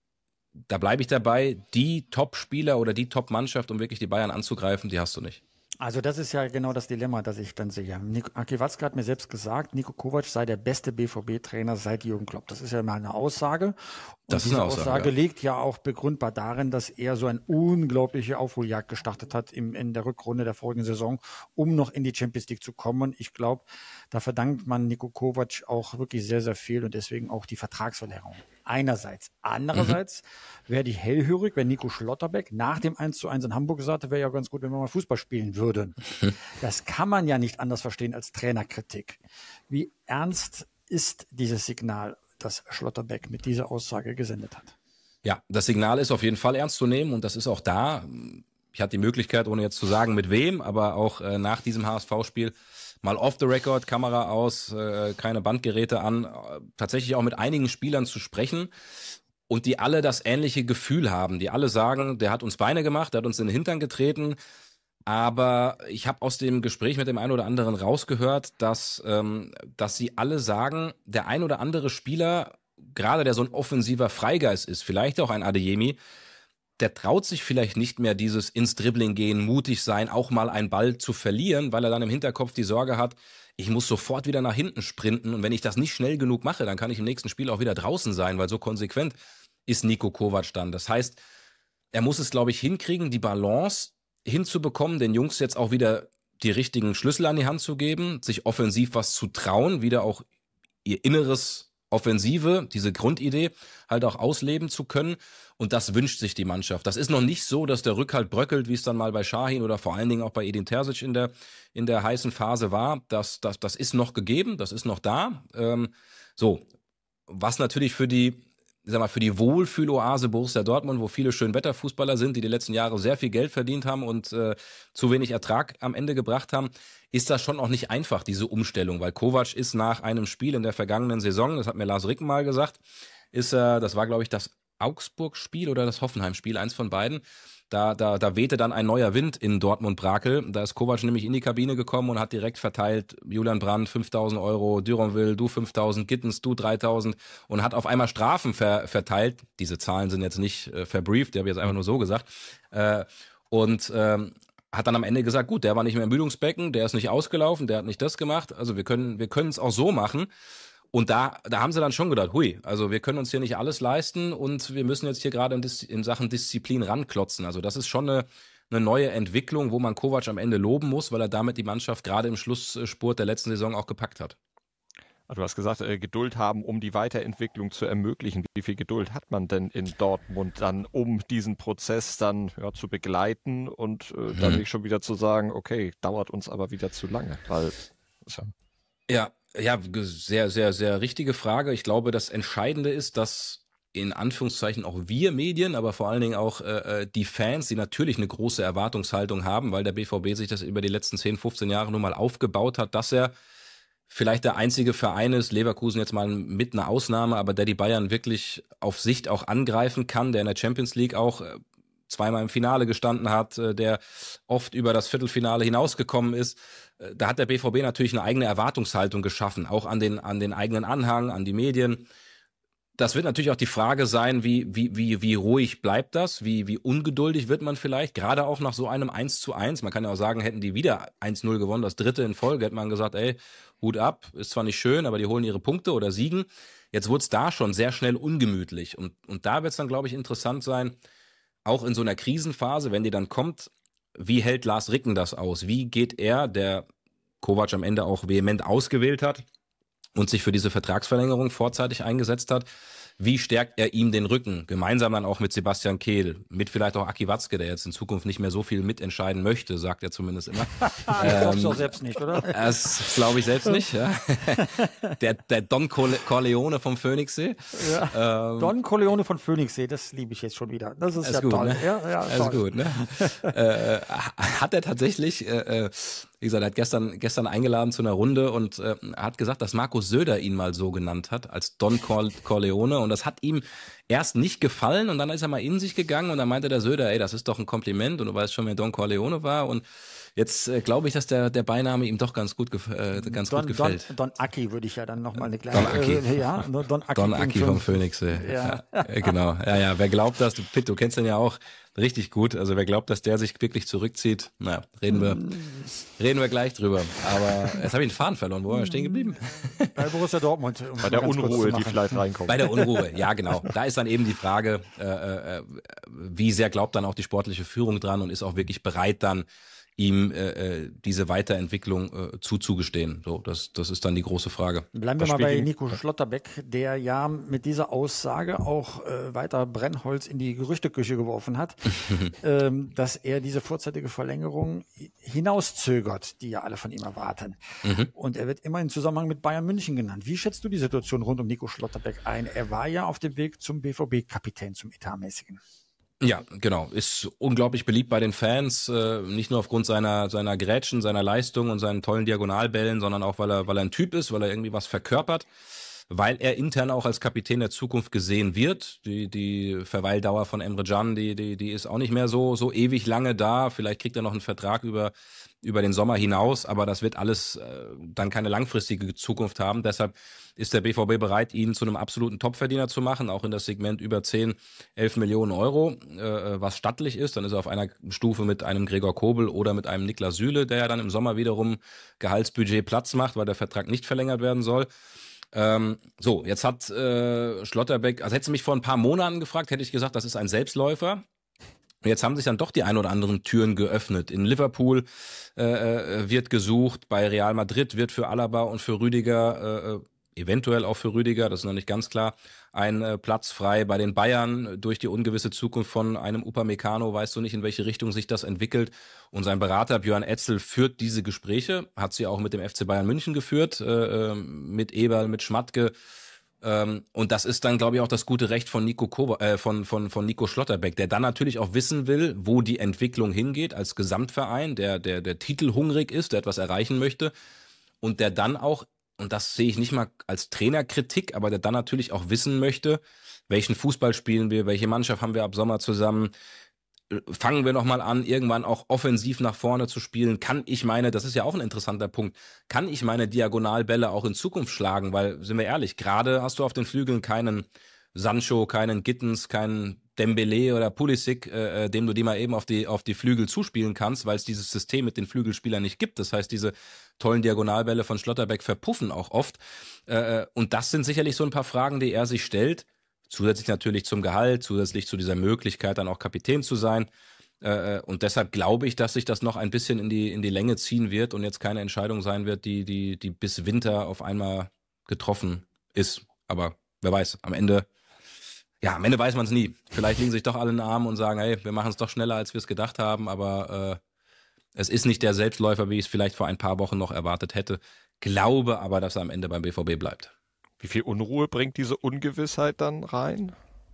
da bleibe ich dabei, die Top-Spieler oder die Top-Mannschaft, um wirklich die Bayern anzugreifen, die hast du nicht. Also das ist ja genau das Dilemma, das ich dann sehe. Aki Watzke hat mir selbst gesagt, Niko Kovac sei der beste B V B-Trainer seit Jürgen Klopp. Das ist ja mal eine Aussage. Und das ist diese eine Aussage, Aussage ja. liegt ja auch begründbar darin, dass er so eine unglaubliche Aufholjagd gestartet hat im, in der Rückrunde der vorigen Saison, um noch in die Champions League zu kommen. Ich glaube, da verdankt man Niko Kovac auch wirklich sehr, sehr viel und deswegen auch die Vertragsverlängerung. Einerseits. Andererseits mhm. wäre ich hellhörig, wenn Nico Schlotterbeck nach dem eins zu eins in Hamburg gesagt hätte, wäre ja ganz gut, wenn wir mal Fußball spielen würden. Mhm. Das kann man ja nicht anders verstehen als Trainerkritik. Wie ernst ist dieses Signal, das Schlotterbeck mit dieser Aussage gesendet hat? Ja, das Signal ist auf jeden Fall ernst zu nehmen und das ist auch da. Ich hatte die Möglichkeit, ohne jetzt zu sagen, mit wem, aber auch äh, nach diesem H S V-Spiel mal off the record, Kamera aus, äh, keine Bandgeräte an, äh, tatsächlich auch mit einigen Spielern zu sprechen und die alle das ähnliche Gefühl haben, die alle sagen, der hat uns Beine gemacht, der hat uns in den Hintern getreten, aber ich habe aus dem Gespräch mit dem einen oder anderen rausgehört, dass, ähm, dass sie alle sagen, der ein oder andere Spieler, gerade der so ein offensiver Freigeist ist, vielleicht auch ein Adeyemi, der traut sich vielleicht nicht mehr dieses ins Dribbling gehen, mutig sein, auch mal einen Ball zu verlieren, weil er dann im Hinterkopf die Sorge hat, ich muss sofort wieder nach hinten sprinten und wenn ich das nicht schnell genug mache, dann kann ich im nächsten Spiel auch wieder draußen sein, weil so konsequent ist Niko Kovac dann. Das heißt, er muss es, glaube ich, hinkriegen, die Balance hinzubekommen, den Jungs jetzt auch wieder die richtigen Schlüssel an die Hand zu geben, sich offensiv was zu trauen, wieder auch ihr inneres Offensive, diese Grundidee halt auch ausleben zu können. Und das wünscht sich die Mannschaft. Das ist noch nicht so, dass der Rückhalt bröckelt, wie es dann mal bei Şahin oder vor allen Dingen auch bei Edin Terzic in der, in der heißen Phase war. Das, das, das ist noch gegeben, das ist noch da. Ähm, so, was natürlich für die, ich sag mal, für die Wohlfühloase Borussia Dortmund, wo viele Schönwetterfußballer sind, die die letzten Jahre sehr viel Geld verdient haben und äh, zu wenig Ertrag am Ende gebracht haben, ist das schon auch nicht einfach, diese Umstellung, weil Kovac ist nach einem Spiel in der vergangenen Saison, das hat mir Lars Ricken mal gesagt, ist er, das war glaube ich das Augsburg-Spiel oder das Hoffenheim-Spiel, eins von beiden, Da, da, da wehte dann ein neuer Wind in Dortmund-Brakel. Da ist Kovac nämlich in die Kabine gekommen und hat direkt verteilt, Julian Brandt fünftausend Euro, Duranville, du fünftausend, Gittens, du dreitausend und hat auf einmal Strafen ver, verteilt. Diese Zahlen sind jetzt nicht äh, verbrieft, die habe ich jetzt einfach nur so gesagt. Äh, und ähm, hat dann am Ende gesagt, gut, der war nicht mehr im Müdungsbecken, der ist nicht ausgelaufen, der hat nicht das gemacht. Also wir können wir können es auch so machen. Und da, da haben sie dann schon gedacht, hui, also wir können uns hier nicht alles leisten und wir müssen jetzt hier gerade in, Dis- in Sachen Disziplin ranklotzen. Also das ist schon eine, eine neue Entwicklung, wo man Kovac am Ende loben muss, weil er damit die Mannschaft gerade im Schlussspurt der letzten Saison auch gepackt hat. Du hast gesagt, äh, Geduld haben, um die Weiterentwicklung zu ermöglichen. Wie viel Geduld hat man denn in Dortmund dann, um diesen Prozess dann ja, zu begleiten und äh, dann Hm. nicht schon wieder zu sagen, okay, dauert uns aber wieder zu lange, weil ja, Ja, ja, ge- sehr, sehr, sehr richtige Frage. Ich glaube, das Entscheidende ist, dass in Anführungszeichen auch wir Medien, aber vor allen Dingen auch äh, äh, die Fans, die natürlich eine große Erwartungshaltung haben, weil der B V B sich das über die letzten zehn, fünfzehn Jahre nun mal aufgebaut hat, dass er vielleicht der einzige Verein ist, Leverkusen jetzt mal mit einer Ausnahme, aber der die Bayern wirklich auf Sicht auch angreifen kann, der in der Champions League auch äh, zweimal im Finale gestanden hat, äh, der oft über das Viertelfinale hinausgekommen ist. Äh, Da hat der B V B natürlich eine eigene Erwartungshaltung geschaffen, auch an den, an den eigenen Anhang, an die Medien. Das wird natürlich auch die Frage sein, wie, wie, wie, wie ruhig bleibt das, wie, wie ungeduldig wird man vielleicht, gerade auch nach so einem eins zu eins. Man kann ja auch sagen, hätten die wieder eins null gewonnen, das dritte in Folge, hätte man gesagt, ey, Hut ab, ist zwar nicht schön, aber die holen ihre Punkte oder siegen. Jetzt wurde es da schon sehr schnell ungemütlich. Und, und da wird es dann, glaube ich, interessant sein, auch in so einer Krisenphase, wenn die dann kommt, wie hält Lars Ricken das aus? Wie geht er, der Kovac am Ende auch vehement ausgewählt hat und sich für diese Vertragsverlängerung vorzeitig eingesetzt hat, wie stärkt er ihm den Rücken? Gemeinsam dann auch mit Sebastian Kehl, mit vielleicht auch Aki Watzke, der jetzt in Zukunft nicht mehr so viel mitentscheiden möchte, sagt er zumindest immer. Das glaubst du auch selbst nicht, oder? Das glaube ich selbst nicht. Ja. Der, der Don Corle- Corleone vom Phoenixsee. Ja. Ähm, Don Corleone von Phoenixsee, das liebe ich jetzt schon wieder. Das ist, Ist ja gut, toll. ne? Ja, ja, Alles toll. gut, ne? äh, hat er tatsächlich, äh, äh, wie gesagt, er hat gestern, gestern eingeladen zu einer Runde und äh, hat gesagt, dass Markus Söder ihn mal so genannt hat, als Don Cor- Corleone. Und das hat ihm erst nicht gefallen und dann ist er mal in sich gegangen und dann meinte der Söder, ey, das ist doch ein Kompliment und du weißt schon, wer Don Corleone war. Und jetzt äh, glaube ich, dass der, der Beiname ihm doch ganz gut, gef- äh, ganz Don, gut gefällt. Don, Don Aki würde ich ja dann nochmal eine kleine... Don Aki. Äh, ja, Don Aki. Don Aki vom fünf. Phoenixsee. Ja. Ja, äh, genau. Ja, ja, wer glaubt das, du, Pitt, du kennst den ja auch richtig gut. Also wer glaubt, dass der sich wirklich zurückzieht, naja, reden wir, reden wir gleich drüber. Aber jetzt habe ich den Faden verloren. Wo waren wir stehen geblieben? Bei Borussia Dortmund. Um bei der ganz kurz zu Unruhe, die machen. vielleicht reinkommt. Bei der Unruhe, ja genau. Da ist dann eben die Frage, äh, äh, wie sehr glaubt dann auch die sportliche Führung dran und ist auch wirklich bereit dann, ihm äh, diese Weiterentwicklung äh, zuzugestehen. So, das, das ist dann die große Frage. Bleiben wir Das mal bei Spiel- Nico Schlotterbeck, der ja mit dieser Aussage auch äh, weiter Brennholz in die Gerüchteküche geworfen hat, ähm, dass er diese vorzeitige Verlängerung hinauszögert, die ja alle von ihm erwarten. Mhm. Und er wird immer im Zusammenhang mit Bayern München genannt. Wie schätzt du die Situation rund um Nico Schlotterbeck ein? Er war ja auf dem Weg zum B V B-Kapitän, zum Etatmäßigen. Ja, genau. Ist unglaublich beliebt bei den Fans, äh, nicht nur aufgrund seiner seiner Grätschen, seiner Leistung und seinen tollen Diagonalbällen, sondern auch, weil er weil er ein Typ ist, weil er irgendwie was verkörpert, weil er intern auch als Kapitän der Zukunft gesehen wird. Die die Verweildauer von Emre Can, die die die ist auch nicht mehr so so ewig lange da. Vielleicht kriegt er noch einen Vertrag über über den Sommer hinaus, aber das wird alles äh, dann keine langfristige Zukunft haben. Deshalb ist der B V B bereit, ihn zu einem absoluten Topverdiener zu machen, auch in das Segment über zehn, elf Millionen Euro, äh, was stattlich ist. Dann ist er auf einer Stufe mit einem Gregor Kobel oder mit einem Niklas Süle, der ja dann im Sommer wiederum Gehaltsbudget Platz macht, weil der Vertrag nicht verlängert werden soll. Ähm, so, jetzt hat äh, Schlotterbeck, also hättest du mich vor ein paar Monaten gefragt, hätte ich gesagt, das ist ein Selbstläufer. Und jetzt haben sich dann doch die ein oder anderen Türen geöffnet. In Liverpool äh, wird gesucht, bei Real Madrid wird für Alaba und für Rüdiger, äh, eventuell auch für Rüdiger, das ist noch nicht ganz klar, ein äh, Platz frei. Bei den Bayern durch die ungewisse Zukunft von einem Upamecano weißt du nicht, in welche Richtung sich das entwickelt. Und sein Berater Björn Etzel führt diese Gespräche, hat sie auch mit dem F C Bayern München geführt, äh, mit Eberl, mit Schmatke. Ähm, und das ist dann, glaube ich, auch das gute Recht von Nico Kober, äh, von, von, von Nico Schlotterbeck, der dann natürlich auch wissen will, wo die Entwicklung hingeht als Gesamtverein, der, der, der titelhungrig ist, der etwas erreichen möchte und der dann auch, und das sehe ich nicht mal als Trainerkritik, aber der dann natürlich auch wissen möchte, welchen Fußball spielen wir, welche Mannschaft haben wir ab Sommer zusammen, fangen wir nochmal an, irgendwann auch offensiv nach vorne zu spielen. Kann ich meine, das ist ja auch ein interessanter Punkt, kann ich meine Diagonalbälle auch in Zukunft schlagen? Weil, sind wir ehrlich, gerade hast du auf den Flügeln keinen Sancho, keinen Gittens, keinen Dembele oder Pulisic, äh, dem du die mal eben auf die, auf die Flügel zuspielen kannst, weil es dieses System mit den Flügelspielern nicht gibt. Das heißt, diese tollen Diagonalbälle von Schlotterbeck verpuffen auch oft. Äh, und das sind sicherlich so ein paar Fragen, die er sich stellt. Zusätzlich natürlich zum Gehalt, zusätzlich zu dieser Möglichkeit, dann auch Kapitän zu sein. Äh, und deshalb glaube ich, dass sich das noch ein bisschen in die, in die Länge ziehen wird und jetzt keine Entscheidung sein wird, die, die, die bis Winter auf einmal getroffen ist. Aber wer weiß, am Ende, ja, am Ende weiß man es nie. Vielleicht liegen sich doch alle in den Armen und sagen, hey, wir machen es doch schneller, als wir es gedacht haben, aber äh, es ist nicht der Selbstläufer, wie ich es vielleicht vor ein paar Wochen noch erwartet hätte. Glaube aber, dass er am Ende beim B V B bleibt. Wie viel Unruhe bringt diese Ungewissheit dann rein?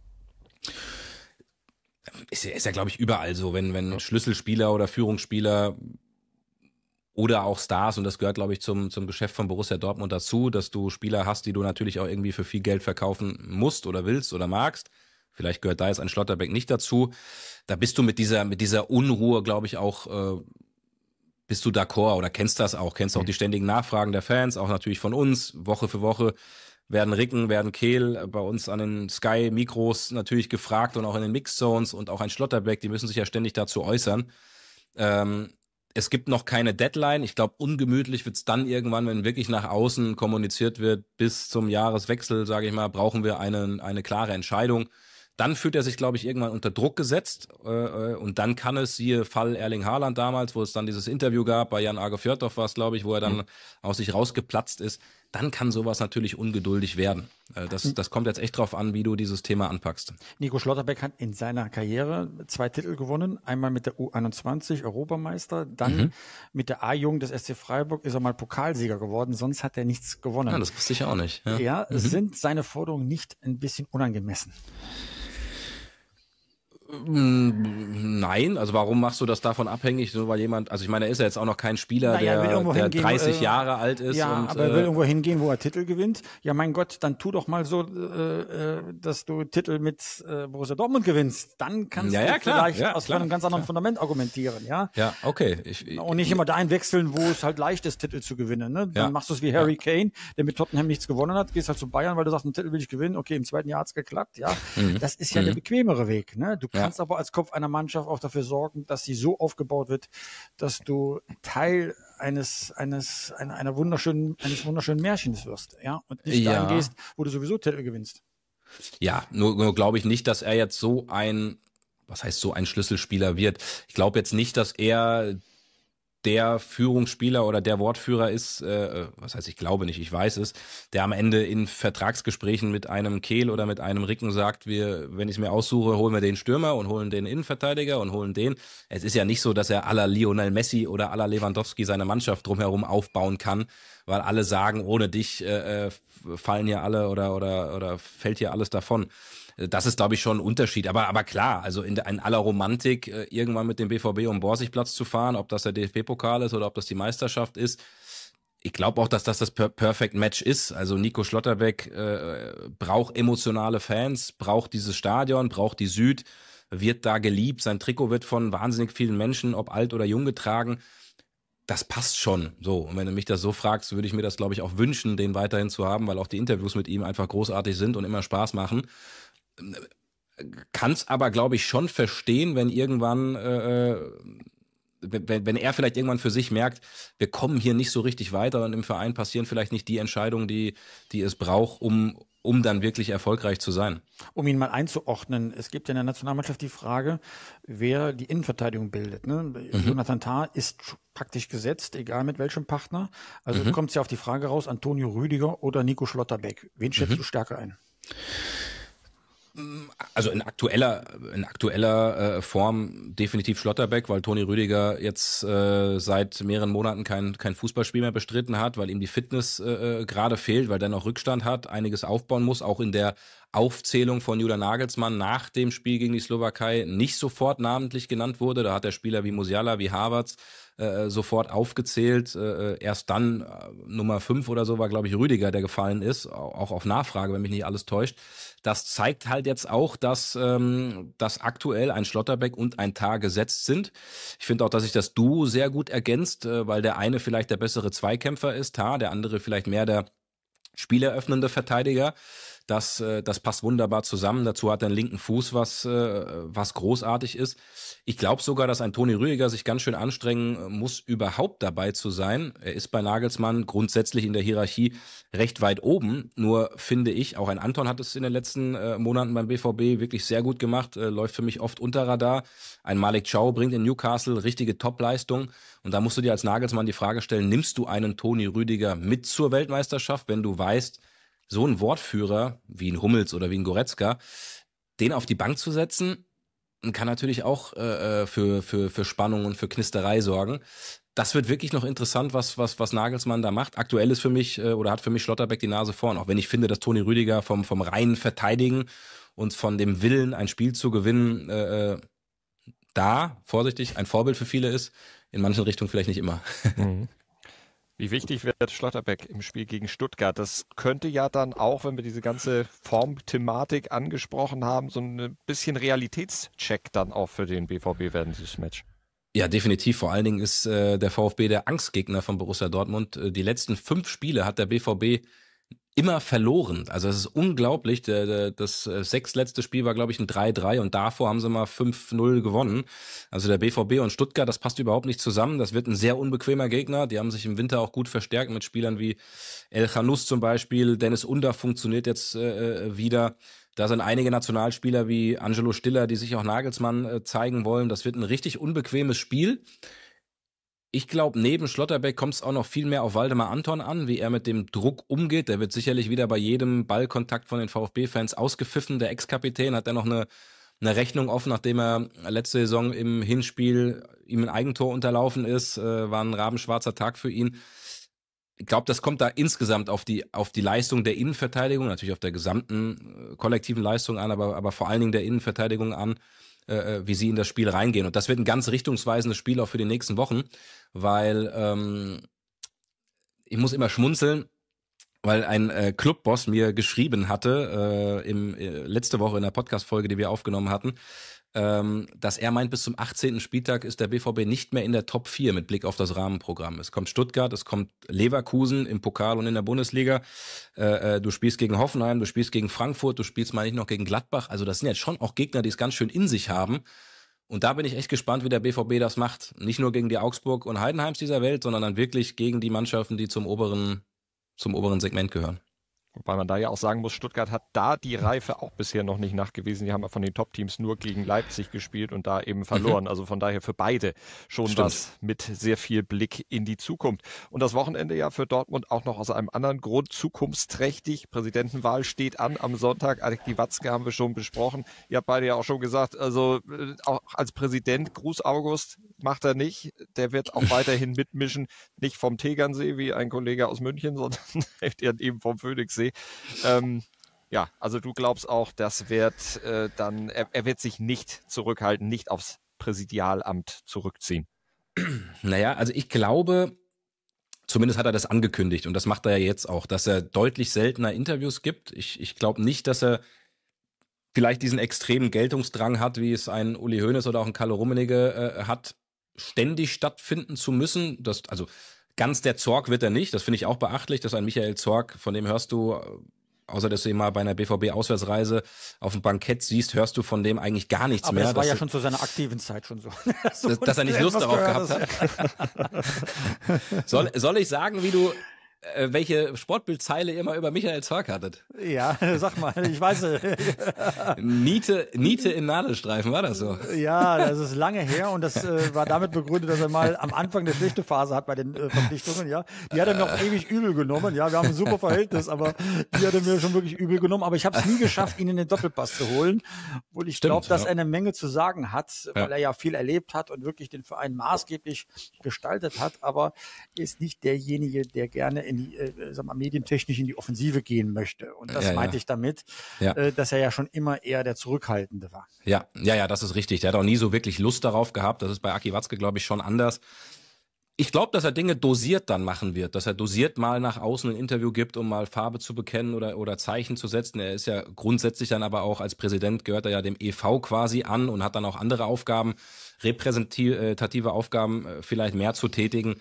Ist ja, ist ja glaube ich, überall so, wenn, wenn Schlüsselspieler oder Führungsspieler oder auch Stars, und das gehört, glaube ich, zum, zum Geschäft von Borussia Dortmund dazu, dass du Spieler hast, die du natürlich auch irgendwie für viel Geld verkaufen musst oder willst oder magst. Vielleicht gehört da jetzt ein Schlotterbeck nicht dazu. Da bist du mit dieser, mit dieser Unruhe, glaube ich, auch, äh, bist du d'accord oder kennst das auch, kennst auch die ständigen Nachfragen der Fans, auch natürlich von uns, Woche für Woche. Werden Ricken, werden Kehl bei uns an den Sky-Mikros natürlich gefragt und auch in den Mix-Zones und auch ein Schlotterbeck, die müssen sich ja ständig dazu äußern. Ähm, es gibt noch keine Deadline. Ich glaube, ungemütlich wird es dann irgendwann, wenn wirklich nach außen kommuniziert wird, bis zum Jahreswechsel, sage ich mal, brauchen wir eine, eine klare Entscheidung. Dann fühlt er sich, glaube ich, irgendwann unter Druck gesetzt äh, und dann kann es, siehe Fall Erling Haaland damals, wo es dann dieses Interview gab, bei Jan Arge Fjörtoft war es, glaube ich, wo er dann mhm. aus sich rausgeplatzt ist, dann kann sowas natürlich ungeduldig werden. Äh, das, das kommt jetzt echt drauf an, wie du dieses Thema anpackst. Nico Schlotterbeck hat in seiner Karriere zwei Titel gewonnen, einmal mit der U einundzwanzig Europameister, dann mhm. mit der A-Jugend des S C Freiburg ist er mal Pokalsieger geworden, sonst hat er nichts gewonnen. Ja, das wusste ich auch nicht. Ja, ja mhm. Sind seine Forderungen nicht ein bisschen unangemessen? Nein, also warum machst du das davon abhängig, nur weil jemand, also ich meine, er ist ja jetzt auch noch kein Spieler, naja, der, der hingehen, dreißig äh, Jahre alt ist. Ja, und, aber er will äh, irgendwo hingehen, wo er Titel gewinnt. Ja, mein Gott, dann tu doch mal so, äh, dass du Titel mit äh, Borussia Dortmund gewinnst. Dann kannst ja, du ja, klar, vielleicht ja, aus klar, einem ganz anderen klar. Fundament argumentieren. Ja, ja okay. Ich, ich, und nicht immer dahin wechseln, wo es halt leicht ist, Titel zu gewinnen. Ne? Dann ja, machst du es wie Harry ja. Kane, der mit Tottenham nichts gewonnen hat, gehst halt zu Bayern, weil du sagst, einen Titel will ich gewinnen. Okay, im zweiten Jahr hat's geklappt. Ja, mhm. Das ist ja mhm. der bequemere Weg. Ne? Du kannst ja. aber als Kopf einer Mannschaft auch dafür sorgen, dass sie so aufgebaut wird, dass du Teil eines eines einer, einer wunderschönen eines wunderschönen Märchens wirst, ja, und nicht ja. dahin gehst, wo du sowieso Titel gewinnst. Ja, nur, nur glaube ich nicht, dass er jetzt so ein, was heißt so ein Schlüsselspieler wird. Ich glaube jetzt nicht, dass er der Führungsspieler oder der Wortführer ist, äh, was heißt, ich glaube nicht, ich weiß es, der am Ende in Vertragsgesprächen mit einem Kehl oder mit einem Ricken sagt, wir, wenn ich es mir aussuche, holen wir den Stürmer und holen den Innenverteidiger und holen den. Es ist ja nicht so, dass er à la Lionel Messi oder à la Lewandowski seine Mannschaft drumherum aufbauen kann, weil alle sagen, ohne dich äh, fallen hier alle oder oder oder fällt hier alles davon. Das ist, glaube ich, schon ein Unterschied. Aber aber klar, also in, in aller Romantik, äh, irgendwann mit dem B V B um Borsigplatz zu fahren, ob das der D F B-Pokal ist oder ob das die Meisterschaft ist, ich glaube auch, dass das das per- Perfect Match ist. Also Nico Schlotterbeck äh, braucht emotionale Fans, braucht dieses Stadion, braucht die Süd, wird da geliebt. Sein Trikot wird von wahnsinnig vielen Menschen, ob alt oder jung, getragen. Das passt schon. So, und wenn du mich das so fragst, würde ich mir das, glaube ich, auch wünschen, den weiterhin zu haben, weil auch die Interviews mit ihm einfach großartig sind und immer Spaß machen. Kann's aber, glaube ich, schon verstehen, wenn irgendwann, äh, wenn, wenn er vielleicht irgendwann für sich merkt, wir kommen hier nicht so richtig weiter und im Verein passieren vielleicht nicht die Entscheidungen, die, die es braucht, um, um dann wirklich erfolgreich zu sein. Um ihn mal einzuordnen, es gibt ja in der Nationalmannschaft die Frage, wer die Innenverteidigung bildet. Ne? Mhm. Jonathan Tah ist praktisch gesetzt, egal mit welchem Partner. Also mhm. kommt es ja auf die Frage raus, Antonio Rüdiger oder Nico Schlotterbeck. Wen schätzt mhm. du stärker ein? Also in aktueller, in aktueller äh, Form definitiv Schlotterbeck, weil Toni Rüdiger jetzt äh, seit mehreren Monaten kein, kein Fußballspiel mehr bestritten hat, weil ihm die Fitness äh, gerade fehlt, weil der noch Rückstand hat, einiges aufbauen muss, auch in der Aufzählung von Julian Nagelsmann nach dem Spiel gegen die Slowakei nicht sofort namentlich genannt wurde. Da hat der Spieler wie Musiala, wie Havertz äh, sofort aufgezählt. Äh, erst dann äh, Nummer fünf oder so war, glaube ich, Rüdiger, der gefallen ist, auch auf Nachfrage, wenn mich nicht alles täuscht. Das zeigt halt jetzt auch, dass, ähm, dass aktuell ein Schlotterbeck und ein Tah gesetzt sind. Ich finde auch, dass sich das Duo sehr gut ergänzt, äh, weil der eine vielleicht der bessere Zweikämpfer ist, Tah, der andere vielleicht mehr der spieleröffnende Verteidiger. Das, äh, das passt wunderbar zusammen. Dazu hat er einen linken Fuß, was, äh, was großartig ist. Ich glaube sogar, dass ein Toni Rüdiger sich ganz schön anstrengen muss, überhaupt dabei zu sein. Er ist bei Nagelsmann grundsätzlich in der Hierarchie recht weit oben. Nur finde ich, auch ein Anton hat es in den letzten äh, Monaten beim B V B wirklich sehr gut gemacht, äh, läuft für mich oft unter Radar. Ein Malik Chow bringt in Newcastle richtige Topleistung. Und da musst du dir als Nagelsmann die Frage stellen, nimmst du einen Toni Rüdiger mit zur Weltmeisterschaft, wenn du weißt, so ein Wortführer wie ein Hummels oder wie ein Goretzka, den auf die Bank zu setzen, kann natürlich auch äh, für, für, für Spannung und für Knisterei sorgen. Das wird wirklich noch interessant, was, was, was Nagelsmann da macht. Aktuell ist für mich äh, oder hat für mich Schlotterbeck die Nase vorn, auch wenn ich finde, dass Toni Rüdiger vom, vom reinen Verteidigen und von dem Willen, ein Spiel zu gewinnen, äh, da, vorsichtig, ein Vorbild für viele ist. In manchen Richtungen vielleicht nicht immer. Mhm. Wie wichtig wird Schlotterbeck im Spiel gegen Stuttgart? Das könnte ja dann auch, wenn wir diese ganze Formthematik angesprochen haben, so ein bisschen Realitätscheck dann auch für den B V B werden, dieses Match. Ja, definitiv. Vor allen Dingen ist äh, der VfB der Angstgegner von Borussia Dortmund. Äh, die letzten fünf Spiele hat der B V B immer verloren. Also es ist unglaublich. Der, der, das äh, sechstletzte Spiel war, glaube ich, ein drei drei und davor haben sie mal fünf null gewonnen. Also der B V B und Stuttgart, das passt überhaupt nicht zusammen. Das wird ein sehr unbequemer Gegner. Die haben sich im Winter auch gut verstärkt mit Spielern wie El Khanous zum Beispiel. Dennis Undav funktioniert jetzt äh, wieder. Da sind einige Nationalspieler wie Angelo Stiller, die sich auch Nagelsmann äh, zeigen wollen. Das wird ein richtig unbequemes Spiel. Ich glaube, neben Schlotterbeck kommt es auch noch viel mehr auf Waldemar Anton an, wie er mit dem Druck umgeht. Der wird sicherlich wieder bei jedem Ballkontakt von den VfB-Fans ausgepfiffen. Der Ex-Kapitän hat dann noch eine, eine Rechnung offen, nachdem er letzte Saison im Hinspiel ihm ein Eigentor unterlaufen ist. Äh, war ein rabenschwarzer Tag für ihn. Ich glaube, das kommt da insgesamt auf die, auf die Leistung der Innenverteidigung, natürlich auf der gesamten äh, kollektiven Leistung an, aber, aber vor allen Dingen der Innenverteidigung an, äh, wie sie in das Spiel reingehen. Und das wird ein ganz richtungsweisendes Spiel auch für die nächsten Wochen, weil ähm, ich muss immer schmunzeln, weil ein äh, Clubboss mir geschrieben hatte, äh, im, äh, letzte Woche in der Podcast-Folge, die wir aufgenommen hatten, ähm, dass er meint, bis zum achtzehnten Spieltag ist der B V B nicht mehr in der Top vier mit Blick auf das Rahmenprogramm. Es kommt Stuttgart, es kommt Leverkusen im Pokal und in der Bundesliga. Äh, äh, du spielst gegen Hoffenheim, du spielst gegen Frankfurt, du spielst mal nicht noch gegen Gladbach. Also das sind jetzt schon auch Gegner, die es ganz schön in sich haben. Und da bin ich echt gespannt, wie der B V B das macht. Nicht nur gegen die Augsburg und Heidenheims dieser Welt, sondern dann wirklich gegen die Mannschaften, die zum oberen, zum oberen Segment gehören. Wobei man da ja auch sagen muss, Stuttgart hat da die Reife auch bisher noch nicht nachgewiesen. Die haben ja von den Top-Teams nur gegen Leipzig gespielt und da eben verloren. Mhm. Also von daher für beide schon Stimmt. was mit sehr viel Blick in die Zukunft. Und das Wochenende ja für Dortmund auch noch aus einem anderen Grund zukunftsträchtig. Präsidentenwahl steht an am Sonntag. Adi Watzke haben wir schon besprochen. Ihr habt beide ja auch schon gesagt, also auch als Präsident, Gruß August, macht er nicht. Der wird auch weiterhin mitmischen. Nicht vom Tegernsee wie ein Kollege aus München, sondern eben vom Phoenixsee. Ähm, ja, also du glaubst auch, das wird äh, dann, er, er wird sich nicht zurückhalten, nicht aufs Präsidialamt zurückziehen. Naja, also ich glaube, zumindest hat er das angekündigt und das macht er ja jetzt auch, dass er deutlich seltener Interviews gibt. Ich, ich glaube nicht, dass er vielleicht diesen extremen Geltungsdrang hat, wie es ein Uli Hoeneß oder auch ein Karl Rummenigge äh, hat, ständig stattfinden zu müssen. Das, also ganz der Zorg wird er nicht. Das finde ich auch beachtlich, dass ein Michael Zorg, von dem hörst du, außer dass du ihn mal bei einer B V B-Auswärtsreise auf dem Bankett siehst, hörst du von dem eigentlich gar nichts Aber mehr. Aber das war ja du, schon zu seiner aktiven Zeit schon so. so dass, dass er nicht Lust darauf gehabt hat. soll, soll ich sagen, wie du äh, welche Sportbildzeile ihr mal über Michael Zorc hattet. Ja, sag mal, ich weiß. Niete, Niete in Nadelstreifen, war das so? Ja, das ist lange her und das äh, war damit begründet, dass er mal am Anfang eine schlechte Phase hat bei den äh, Verpflichtungen, ja. Die hat er mir auch ewig übel genommen, ja, wir haben ein super Verhältnis, aber die hat er mir schon wirklich übel genommen, aber ich habe es nie geschafft, ihn in den Doppelpass zu holen, und ich glaube, dass ja. er eine Menge zu sagen hat, weil Ja. er ja viel erlebt hat und wirklich den Verein maßgeblich gestaltet hat, aber ist nicht derjenige, der gerne in die, äh, sag mal, medientechnisch in die Offensive gehen möchte. Und das Ja, meinte ja. ich damit, Ja. äh, dass er ja schon immer eher der Zurückhaltende war. Ja, ja, ja, das ist richtig. Der hat auch nie so wirklich Lust darauf gehabt. Das ist bei Aki Watzke, glaube ich, schon anders. Ich glaube, dass er Dinge dosiert dann machen wird, dass er dosiert mal nach außen ein Interview gibt, um mal Farbe zu bekennen oder, oder Zeichen zu setzen. Er ist ja grundsätzlich dann aber auch als Präsident, gehört er ja dem E V quasi an und hat dann auch andere Aufgaben, repräsentative Aufgaben äh, vielleicht mehr zu tätigen.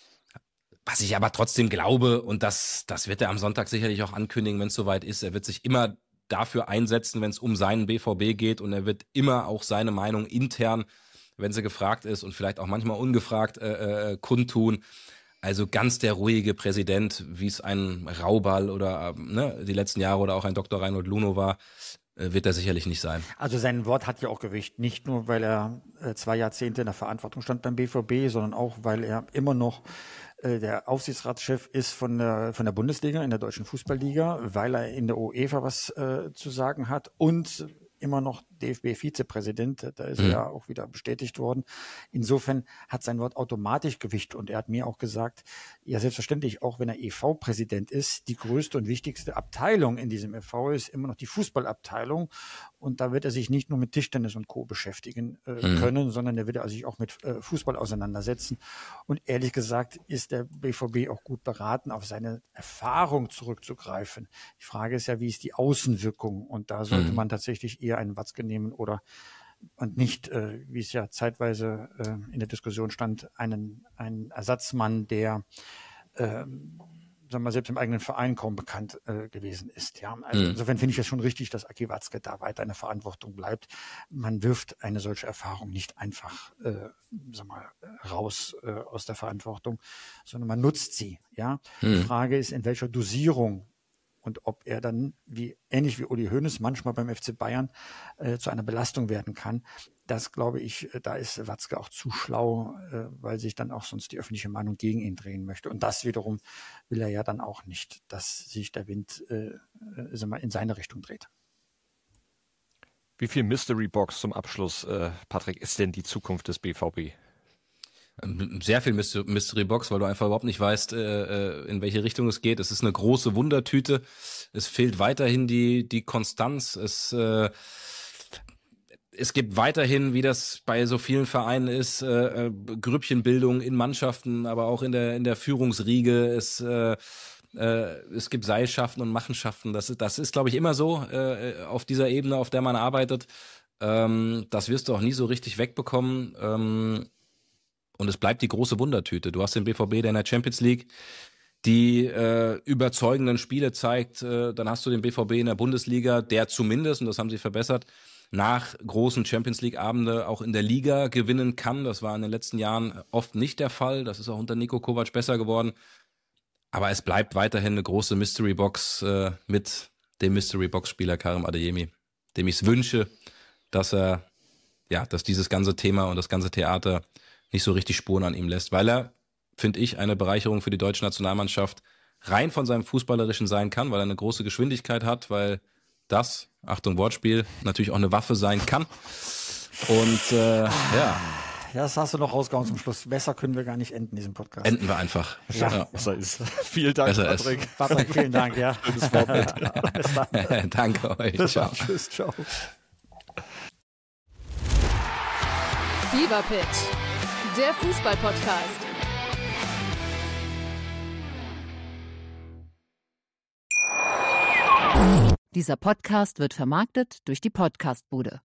Was ich aber trotzdem glaube, und das, das wird er am Sonntag sicherlich auch ankündigen, wenn es soweit ist, er wird sich immer dafür einsetzen, wenn es um seinen B V B geht, und er wird immer auch seine Meinung intern, wenn sie gefragt ist und vielleicht auch manchmal ungefragt äh, äh, kundtun. Also ganz der ruhige Präsident, wie es ein Raubal oder äh, ne, die letzten Jahre oder auch ein Doktor Reinhold Luno war, äh, wird er sicherlich nicht sein. Also sein Wort hat ja auch Gewicht, nicht nur, weil er äh, zwei Jahrzehnte in der Verantwortung stand beim B V B, sondern auch, weil er immer noch äh, der Aufsichtsratschef ist von der, von der Bundesliga, in der Deutschen Fußballliga, weil er in der UEFA was äh, zu sagen hat und immer noch D F B-Vizepräsident, da ist Mhm. er ja auch wieder bestätigt worden. Insofern hat sein Wort automatisch Gewicht, und er hat mir auch gesagt, ja selbstverständlich, auch wenn er E V-Präsident ist, die größte und wichtigste Abteilung in diesem E V ist immer noch die Fußballabteilung, und da wird er sich nicht nur mit Tischtennis und Co. beschäftigen äh, Mhm. können, sondern er wird er sich auch mit äh, Fußball auseinandersetzen, und ehrlich gesagt ist der B V B auch gut beraten, auf seine Erfahrung zurückzugreifen. Die Frage ist ja, wie ist die Außenwirkung, und da sollte Mhm. man tatsächlich eher einen Watzke nehmen oder und nicht, äh, wie es ja zeitweise äh, in der Diskussion stand, einen, einen Ersatzmann, der ähm, sagen wir mal, selbst im eigenen Verein kaum bekannt äh, gewesen ist. Ja, also Mhm. insofern finde ich es schon richtig, dass Aki Watzke da weiter in der Verantwortung bleibt. Man wirft eine solche Erfahrung nicht einfach äh, sag mal, raus äh, aus der Verantwortung, sondern man nutzt sie. Ja, Mhm. die Frage ist, in welcher Dosierung, und ob er dann, wie ähnlich wie Uli Hoeneß manchmal beim F C Bayern, äh, zu einer Belastung werden kann. Das glaube ich, äh, da ist Watzke auch zu schlau, äh, weil sich dann auch sonst die öffentliche Meinung gegen ihn drehen möchte. Und das wiederum will er ja dann auch nicht, dass sich der Wind äh, äh, sag mal, in seine Richtung dreht. Wie viel Mystery Box zum Abschluss, äh, Patrick, ist denn die Zukunft des B V B? Sehr viel Mystery Box, weil du einfach überhaupt nicht weißt, äh, in welche Richtung es geht. Es ist eine große Wundertüte. Es fehlt weiterhin die, die Konstanz. Es, äh, es gibt weiterhin, wie das bei so vielen Vereinen ist, äh, Grüppchenbildung in Mannschaften, aber auch in der, in der Führungsriege. Es, äh, äh, es gibt Seilschaften und Machenschaften. Das ist, das ist, glaube ich, immer so äh, auf dieser Ebene, auf der man arbeitet. Ähm, das wirst du auch nie so richtig wegbekommen. Ähm, Und es bleibt die große Wundertüte. Du hast den B V B, der in der Champions League die äh, überzeugenden Spiele zeigt. Äh, dann hast du den B V B in der Bundesliga, der zumindest, und das haben sie verbessert, nach großen Champions League-Abende auch in der Liga gewinnen kann. Das war in den letzten Jahren oft nicht der Fall. Das ist auch unter Niko Kovac besser geworden. Aber es bleibt weiterhin eine große Mystery-Box äh, mit dem Mystery-Box-Spieler Karim Adeyemi, dem ich es wünsche, dass er, ja, dass dieses ganze Thema und das ganze Theater nicht so richtig Spuren an ihm lässt, weil er, finde ich, eine Bereicherung für die deutsche Nationalmannschaft rein von seinem Fußballerischen sein kann, weil er eine große Geschwindigkeit hat, weil das, Achtung Wortspiel, natürlich auch eine Waffe sein kann. Und äh, ja, Das hast du noch rausgehauen zum Schluss. Besser können wir gar nicht enden, diesen Podcast. enden wir einfach. Ja. Ja. Besser ist. Vielen Dank, Besser ist. Patrick. Patrick, vielen Dank. Ja. Schönes Vorbild. Bis dann. Danke euch. Bis Ciao. dann. Tschüss, ciao. Fever Pitch, der Fußball-Podcast. Dieser Podcast wird vermarktet durch die Podcastbude.